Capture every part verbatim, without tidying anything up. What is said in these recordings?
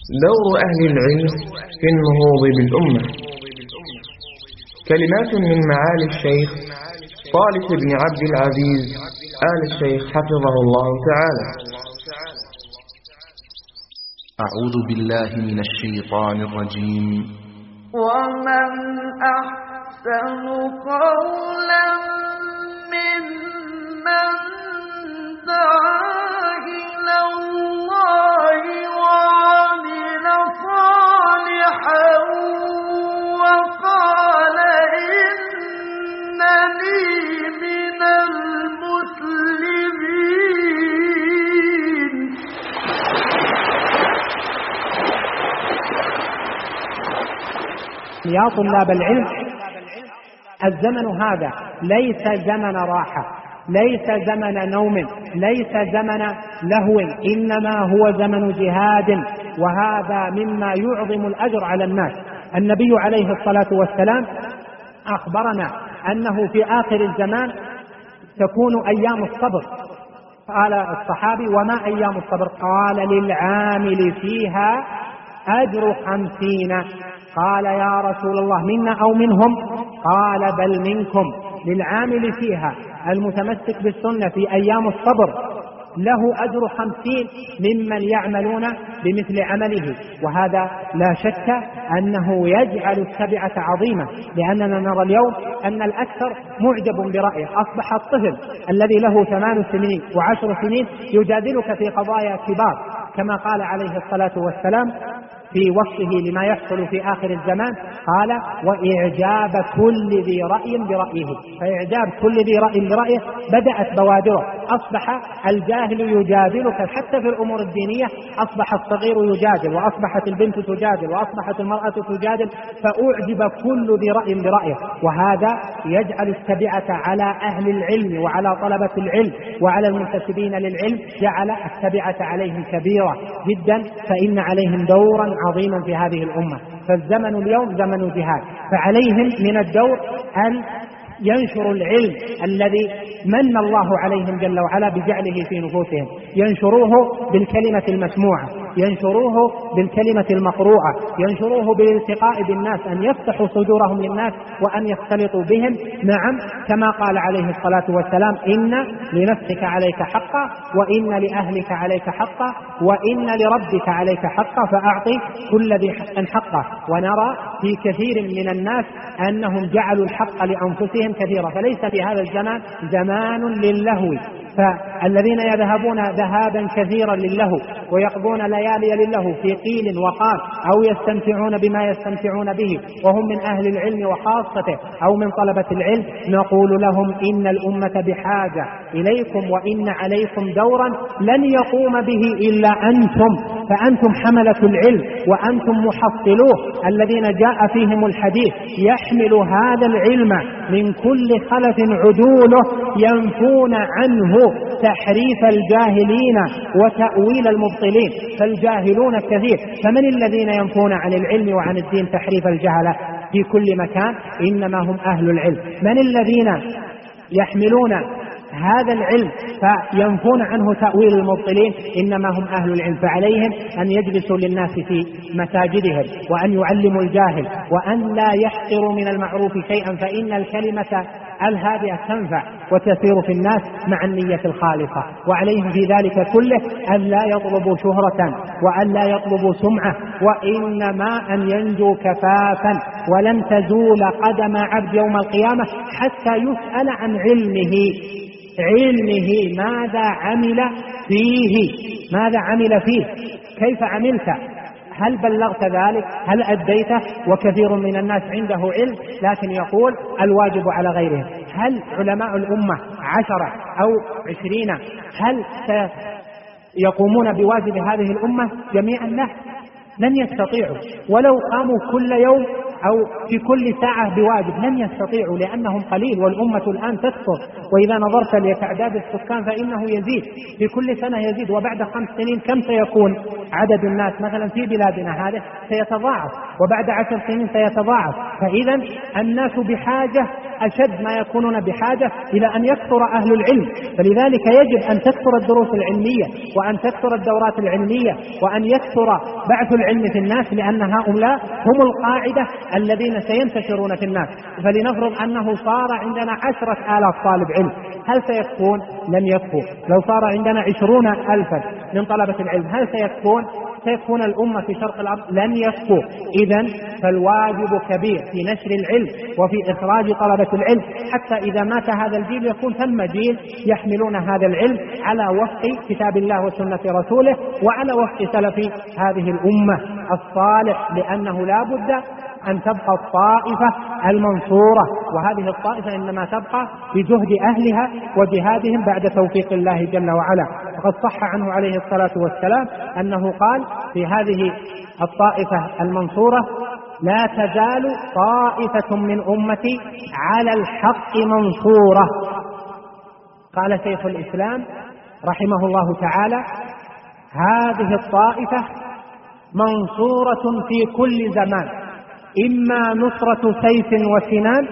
دور أهل العلم في النهوض بالأمة. كلمات من معالي الشيخ طالب بن عبد العزيز آل الشيخ حفظه الله تعالى. أعوذ بالله من الشيطان الرجيم. ومن أحسن قولا ممن دعا إلى الله وعمل صالحا وقال إنني من المسلمين. يا طلاب العلم، الزمن هذا ليس زمن راحة، ليس زمن نوم، ليس زمن لهو، إنما هو زمن جهاد، وهذا مما يعظم الأجر على الناس. النبي عليه الصلاة والسلام أخبرنا أنه في آخر الزمان تكون أيام الصبر. قال الصحابي: وما أيام الصبر؟ قال: للعامل فيها أجر خمسين. قال: يا رسول الله منا أو منهم؟ قال: بل منكم. للعامل فيها المتمسك بالسنة في أيام الصبر له أجر خمسين ممن يعملون بمثل عمله. وهذا لا شك أنه يجعل التبعة عظيمة، لأننا نرى اليوم أن الأكثر معجب برأيه. أصبح الطفل الذي له ثمان سنين وعشر سنين يجادلك في قضايا كبار، كما قال عليه الصلاة والسلام في وصفه لما يحصل في آخر الزمان، قال: وإعجاب كل ذي رأي برأيه. فإعجاب كل ذي رأي برأيه بدأت بوادره. أصبح الجاهل يجادلك حتى في الأمور الدينية، أصبح الصغير يجادل، وأصبحت البنت تجادل، وأصبحت المرأة تجادل، فأعجب كل ذي رأي برأيه. وهذا يجعل التبعة على أهل العلم وعلى طلبة العلم وعلى المنتسبين للعلم، جعل التبعة عليهم كبيرة جدا، فإن عليهم دورا عظيما في هذه الأمة. فالزمن اليوم زمن جهاد، فعليهم من الدور أن ينشروا العلم الذي من الله عليهم جل وعلا بجعله في نفوسهم، ينشروه بالكلمة المسموعة، ينشروه بالكلمة المقروءة، ينشروه بالالتقاء بالناس، أن يفتحوا صدورهم للناس وأن يختلطوا بهم. نعم، كما قال عليه الصلاة والسلام: إن لنفسك عليك حقا، وإن لأهلك عليك حقا، وإن لربك عليك حقا، فأعطي كل ذي حق حقه. ونرى في كثير من الناس أنهم جعلوا الحق لأنفسهم كثيرا، فليس في هذا الزمان زمان للهو. فالذين يذهبون ذهابا كثيرا للهو ويقضون ليالي للهو في قيل وقال، أو يستمتعون بما يستمتعون به وهم من أهل العلم وخاصته أو من طلبة العلم، نقول لهم: إن الأمة بحاجة إليكم، وإن عليكم دورا لن يقوم به إلا أنتم، فأنتم حملة العلم وأنتم محصلوه الذين جاء فيهم الحديث: يحمل هذا العلم من كل خلف عدوله ينفون عنه تحريف الجاهلين وتأويل المبطلين. فالجاهلون كثير، فمن الذين ينفون عن العلم وعن الدين تحريف الجهلة في كل مكان؟ إنما هم أهل العلم. من الذين يحملون هذا العلم فينفون عنه تأويل المبطلين؟ إنما هم أهل العلم. فعليهم أن يجلسوا للناس في مساجدهم، وأن يعلموا الجاهل، وأن لا يحقروا من المعروف شيئا، فإن الكلمة الهادئة تنفع وتسير في الناس مع النية الخالصة. وعليهم في ذلك كله أن لا يطلبوا شهرة وأن لا يطلبوا سمعة، وإنما أن ينجوا كفافا. ولن تزول قدم عبد يوم القيامة حتى يسأل عن علمه علمه ماذا عمل فيه، ماذا عمل فيه، كيف عملت، هل بلغت ذلك، هل أديته؟ وكثير من الناس عنده علم لكن يقول الواجب على غيره. هل علماء الأمة عشرة أو عشرين هل يقومون بواجب هذه الأمة جميعا؟ لا، لن يستطيعوا. ولو قاموا كل يوم أو في كل ساعة بواجب لن يستطيعوا، لأنهم قليل والأمة الآن تكثر. وإذا نظرت لتعداد السكان فإنه يزيد، في كل سنة يزيد، وبعد خمس سنين كم سيكون عدد الناس مثلا في بلادنا هذه؟ سيتضاعف، وبعد عشر سنين سيتضاعف. فإذا الناس بحاجة أشد ما يكونون بحاجة إلى أن يكثر أهل العلم. فلذلك يجب أن تكثر الدروس العلمية، وأن تكثر الدورات العلمية، وأن يكثر بعث العلم في الناس، لأن هؤلاء هم القاعدة الذين سينتشرون في الناس. فلنفرض أنه صار عندنا عشرة آلاف طالب علم، هل سيكفون؟ لن يكفوا. لو صار عندنا عشرون ألفا من طلبة العلم هل سيكفون؟ سيكفون الأمة في شرق الأرض؟ لن يكفوا. إذن فالواجب كبير في نشر العلم وفي إخراج طلبة العلم، حتى إذا مات هذا الجيل يكون ثم جيل يحملون هذا العلم على وفق كتاب الله وسنة رسوله وعلى وفق سلف هذه الأمة الصالح، لأنه لا بد أن تبقى الطائفة المنصورة، وهذه الطائفة إنما تبقى بجهد أهلها وجهادهم بعد توفيق الله جل وعلا. وقد صح عنه عليه الصلاة والسلام أنه قال في هذه الطائفة المنصورة: لا تزال طائفة من أمتي على الحق منصورة. قال شيخ الإسلام رحمه الله تعالى: هذه الطائفة منصورة في كل زمان، إما نصرة سيف وسنان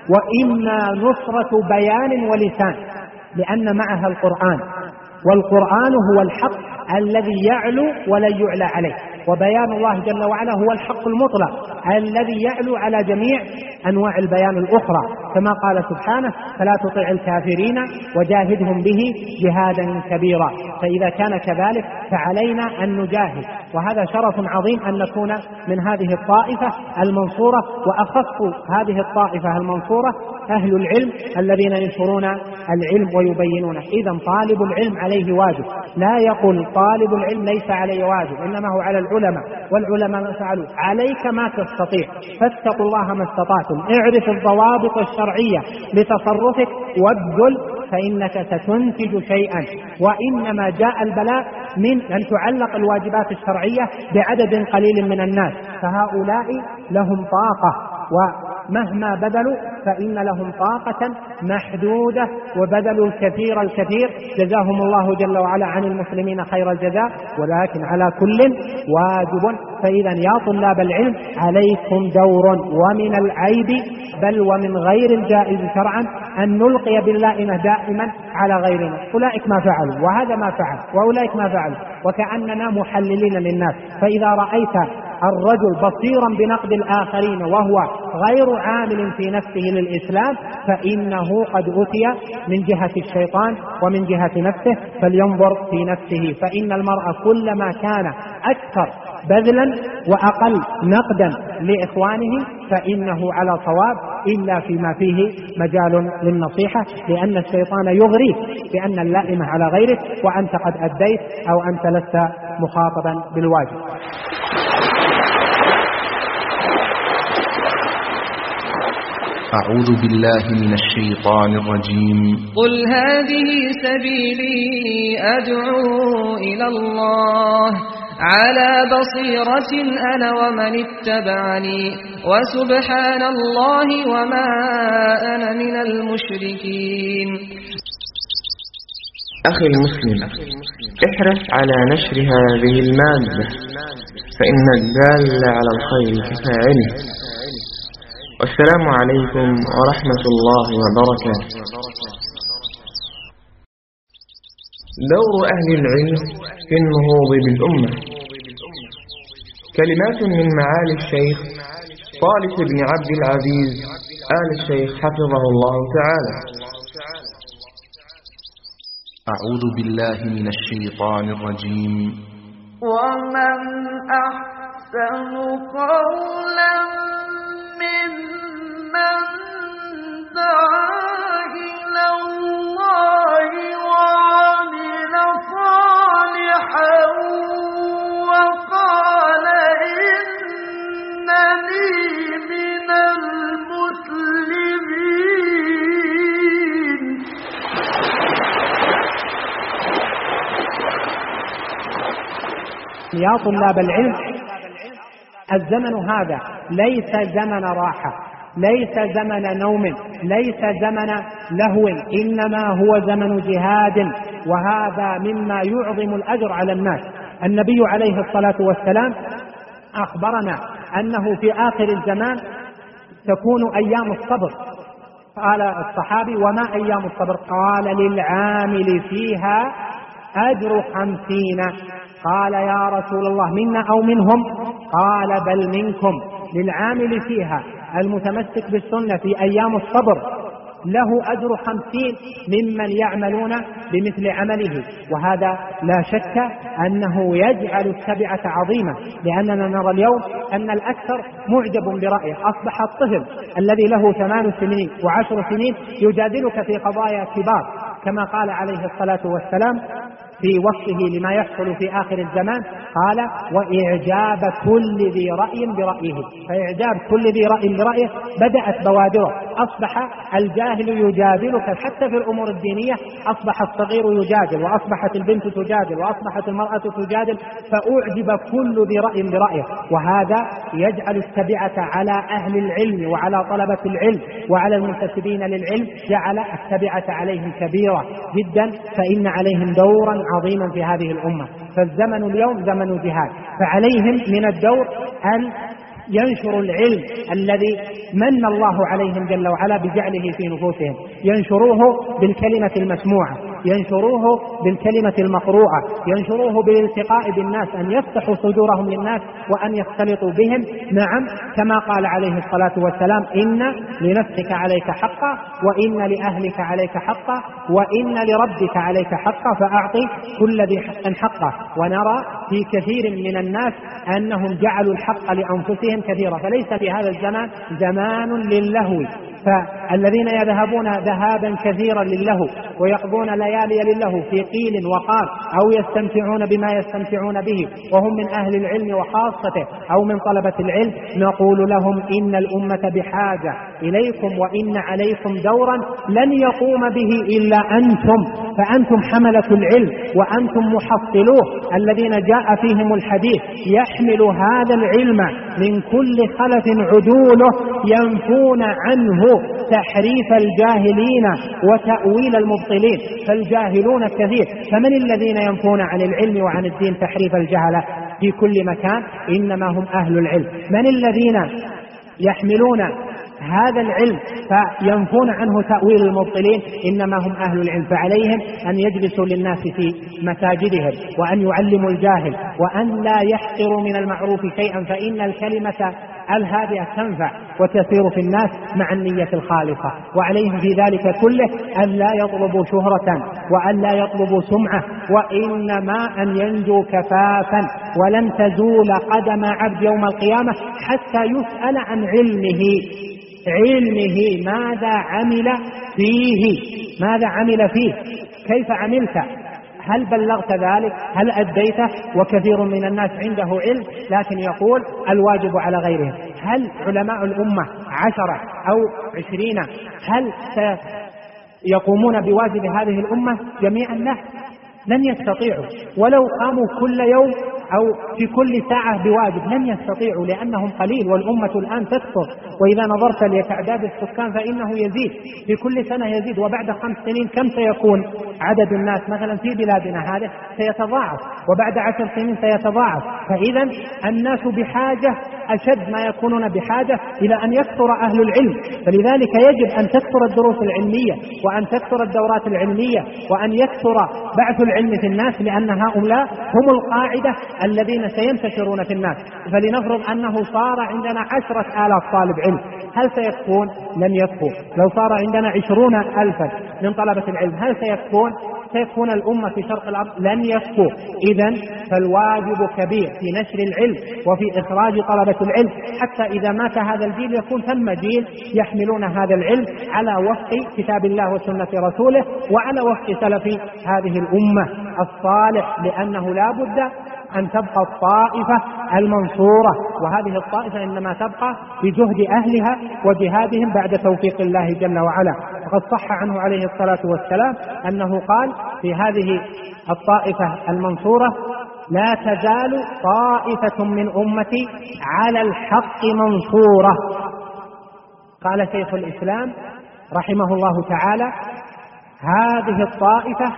وإما نصرة بيان ولسان، لأن معها القرآن، والقرآن هو الحق الذي يعلو ولن يعلى عليه، وبيان الله جل وعلا هو الحق المطلق الذي يعلو على جميع أنواع البيان الأخرى، كما قال سبحانه: فلا تطع الكافرين وجاهدهم به جهادا كبيرا. فإذا كان كذلك فعلينا أن نجاهد، وهذا شرف عظيم أن نكون من هذه الطائفة المنصورة. وأخص هذه الطائفة المنصورة أهل العلم الذين ينشرون العلم ويبينونه. إذن طالب العلم عليه واجب، لا يقول طالب العلم ليس عليه واجب، إنما هو على العلماء، والعلماء ما فعلوا. عليك ما تستطيع، فاتقوا الله ما استطعتم، اعرف الضوابط الشرعية لتصرفك وابذل، فإنك ستنتج شيئا. وإنما جاء البلاء من أن تعلق الواجبات الشرعية بعدد قليل من الناس، فهؤلاء لهم طاقة، ومهما بذلوا فإن لهم طاقة محدودة، وبذلوا الكثير الكثير، جزاهم الله جل وعلا عن المسلمين خير الجزاء. ولكن على كل واجب. فإذا يا طلاب العلم عليكم دور، ومن العيب بل ومن غير الجائز شرعا أن نلقي باللائمة دائما على غيرنا. أولئك ما فعلوا وهذا ما فعل وأولئك ما فعلوا، وكأننا محللين للناس. فإذا رأيت الرجل بصيرا بنقد الآخرين وهو غير عامل في نفسه للإسلام فإنه قد أتي من جهة الشيطان ومن جهة نفسه، فلينظر في نفسه. فإن المرء كلما كان أكثر بذلا وأقل نقدا لإخوانه فإنه على صواب، إلا فيما فيه مجال للنصيحة، لأن الشيطان يغريك بأن اللائمة على غيرك وأنت قد أديت أو أنت لست مخاطبا بالواجب. أعوذ بالله من الشيطان الرجيم. قل هذه سبيلي أدعو إلى الله على بصيرة أنا ومن اتبعني وسبحان الله وما أنا من المشركين. أخي المسلم، احرص على نشر هذه المادة، فإن الدال على الخير كفاعله. والسلام عليكم ورحمة الله وبركاته. دور أهل العلم في النهوض بالأمة. كلمات من معالي الشيخ صالح بن عبد العزيز آل الشيخ حفظه الله تعالى. أعوذ بالله من الشيطان الرجيم. ومن أحسن قولا ممن دعا إلى الله وعمل صالحا وقال إنني من المسلمين. يا طلاب العلم، الزمن هذا ليس زمن راحة، ليس زمن نوم، ليس زمن لهو، إنما هو زمن جهاد، وهذا مما يعظم الأجر على الناس. النبي عليه الصلاة والسلام أخبرنا أنه في آخر الزمان تكون أيام الصبر. قال الصحابي: وما أيام الصبر؟ قال: للعامل فيها أجر خمسين. قال يا رسول الله منا أو منهم؟ قال بل منكم. للعامل فيها المتمسك بالسنة في أيام الصبر له أجر خمسين ممن يعملون بمثل عمله، وهذا لا شك أنه يجعل التبعة عظيمة، لأننا نرى اليوم أن الأكثر معجب برأيه. أصبح الطفل الذي له ثمان سنين وعشر سنين يجادلك في قضايا كبار، كما قال عليه الصلاة والسلام في وصفه لما يحصل في آخر الزمان، قال وإعجاب كل ذي رأي برأيه. فإعجاب كل ذي رأي برأيه بدأت بوادره. أصبح الجاهل يجادلك حتى في الأمور الدينية، أصبح الصغير يجادل، وأصبحت البنت تجادل، وأصبحت المرأة تجادل، فأعجب كل ذي رأي برأيه. وهذا يجعل التبعة على أهل العلم وعلى طلبة العلم وعلى المنتسبين للعلم، جعل التبعة عليهم كبيرة جدا، فإن عليهم دورا عظيما في هذه الأمة. فالزمن اليوم زمن جهاد، فعليهم من الدور أن ينشروا العلم الذي من الله عليهم جل وعلا بجعله في نفوسهم، ينشروه بالكلمة المسموعة، ينشروه بالكلمة المقروءة، ينشروه بالالتقاء بالناس، أن يفتحوا صدورهم للناس وأن يختلطوا بهم. نعم، كما قال عليه الصلاة والسلام إن لنفسك عليك حقا، وإن لأهلك عليك حقا، وإن لربك عليك حقا، فأعطي كل ذي حق حقه. ونرى في كثير من الناس أنهم جعلوا الحق لأنفسهم كثيرا، فليس في هذا الزمان زمان للهو. فالذين يذهبون ذهابا كثيرا للهو ويقضون ليالي للهو في قيل وقال، أو يستمتعون بما يستمتعون به وهم من أهل العلم وخاصته أو من طلبة العلم، نقول لهم إن الأمة بحاجة إليكم، وإن عليكم دورا لن يقوم به إلا أنتم، فأنتم حملة العلم وأنتم محصلوه الذين جاء فيهم الحديث، يحمل هذا العلم من كل خلف عدوله، ينفون عنه تحريف الجاهلين وتأويل المبطلين. فالجاهلون كثير، فمن الذين ينفون عن العلم وعن الدين تحريف الجهلة في كل مكان؟ إنما هم أهل العلم. من الذين يحملون هذا العلم فينفون عنه تأويل المبطلين؟ إنما هم أهل العلم. فعليهم أن يجلسوا للناس في مساجدهم، وأن يعلموا الجاهل، وأن لا يحقروا من المعروف شيئا، فإن الكلمة الهادئة تنفع وتسير في الناس مع النية الخالصة. وعليهم في ذلك كله أن لا يطلبوا شهرة وأن لا يطلبوا سمعة، وإنما أن ينجوا كفافا. ولن تزول قدم عبد يوم القيامة حتى يسأل عن علمه، علمه ماذا عمل فيه، ماذا عمل فيه، كيف عملت، هل بلغت ذلك، هل أديته؟ وكثير من الناس عنده علم لكن يقول الواجب على غيرهم. هل علماء الأمة عشرة أو عشرين هل سيقومون بواجب هذه الأمة جميعا؟ لا، لن يستطيعوا، ولو قاموا كل يوم أو في كل ساعة بواجب لن يستطيعوا، لأنهم قليل والأمة الآن تكثر. وإذا نظرت لتعداد السكان فإنه يزيد، في كل سنة يزيد، وبعد خمس سنين كم سيكون عدد الناس مثلا في بلادنا هذه؟ سيتضاعف، وبعد عشر سنين سيتضاعف. فإذا الناس بحاجة أشد ما يكونون بحاجة إلى أن يكثر أهل العلم. فلذلك يجب أن تكثر الدروس العلمية، وأن تكثر الدورات العلمية، وأن يكثر بعث العلم في الناس، لأن هؤلاء هم القاعدة الذين سينتشرون في الناس. فلنفرض أنه صار عندنا عشرة آلاف طالب علم، هل سيكفون؟ لن يكفوا. لو صار عندنا عشرون ألفا من طلبة العلم هل سيكفون؟ سيكون الأمة في شرق الأرض لن يكفوا. إذن فالواجب كبير في نشر العلم وفي إخراج طلبة العلم، حتى إذا مات هذا الجيل يكون ثم جيل يحملون هذا العلم على وفق كتاب الله وسنة رسوله، وعلى وفق سلف هذه الأمة الصالح، لأنه لا بد أن تبقى الطائفة المنصورة، وهذه الطائفة إنما تبقى بجهد أهلها وجهادهم بعد توفيق الله جل وعلا. وقد صح عنه عليه الصلاة والسلام أنه قال في هذه الطائفة المنصورة: لا تزال طائفة من أمتي على الحق منصورة. قال شيخ الإسلام رحمه الله تعالى: هذه الطائفة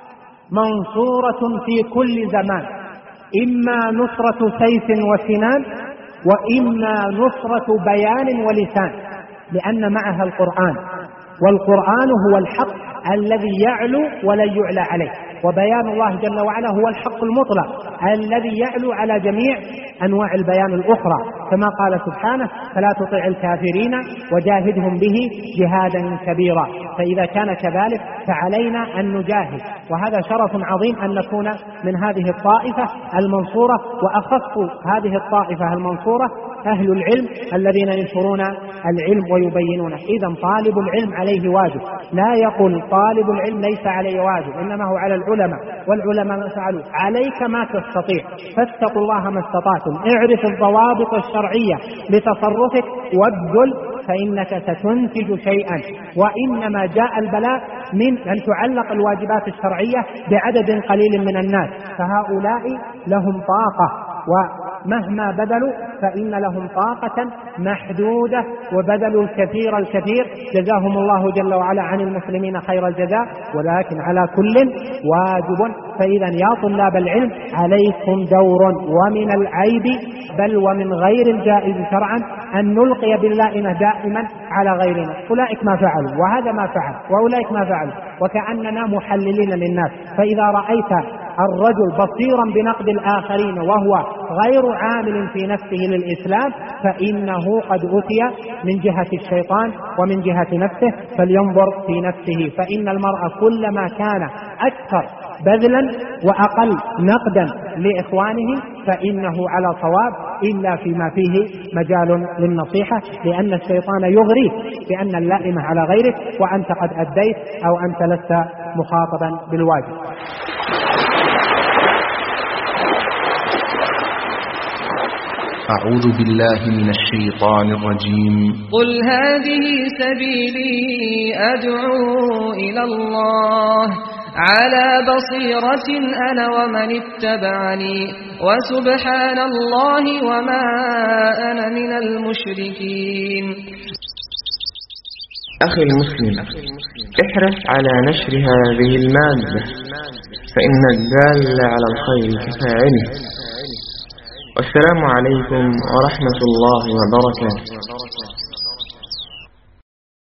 منصورة في كل زمان، إما نصرة سيف وسنان، وإما نصرة بيان ولسان، لأن معها القرآن، والقرآن هو الحق الذي يعلو ولن يعلى عليه، وبيان الله جل وعلا هو الحق المطلق. الذي يعلو على جميع أنواع البيان الأخرى، كما قال سبحانه: فلا تطع الكافرين وجاهدهم به جهادا كبيرا. فإذا كان كذلك فعلينا أن نجاهد، وهذا شرف عظيم أن نكون من هذه الطائفة المنصورة، وأخص هذه الطائفة المنصورة أهل العلم الذين ينشرون العلم ويبينونه. إذن طالب العلم عليه واجب، لا يقول طالب العلم ليس عليه واجب، إنما هو على العلماء، والعلماء ما فعلوا. عليك ما تستطيع، فاتقوا الله ما استطعتم، اعرف الضوابط الشرعية لتصرفك وابذل، فإنك ستنتج شيئا. وإنما جاء البلاء من أن تعلق الواجبات الشرعية بعدد قليل من الناس، فهؤلاء لهم طاقة، ومهما بذلوا فإن لهم طاقة محدودة، وبذلوا الكثير الكثير، جزاهم الله جل وعلا عن المسلمين خير الجزاء. ولكن على كل واجب. فإذا يا طلاب العلم عليكم دور، ومن العيب بل ومن غير الجائز شرعا أن نلقي باللائمة دائما على غيرنا. أولئك ما فعلوا، وهذا ما فعل، وأولئك ما فعلوا، وكأننا محللين للناس. فإذا رأيت الرجل بصيرا بنقد الآخرين وهو غير عامل في نفسه للإسلام، فإنه قد أتي من جهة الشيطان ومن جهة نفسه، فلينظر في نفسه. فإن المرء كلما كان أكثر بذلا وأقل نقدا لإخوانه فإنه على صواب، إلا فيما فيه مجال للنصيحة، لأن الشيطان يغريك بأن اللائمة على غيرك وأنت قد أديت أو أنت لست مخاطبا بالواجب. أعوذ بالله من الشيطان الرجيم. قل هذه سبيلي أدعو إلى الله على بصيرة أنا ومن اتبعني وسبحان الله وما أنا من المشركين. أخي المسلم، احرص على نشر هذه المادة، فإن الدال على الخير كفاعله. والسلام عليكم ورحمة الله وبركاته.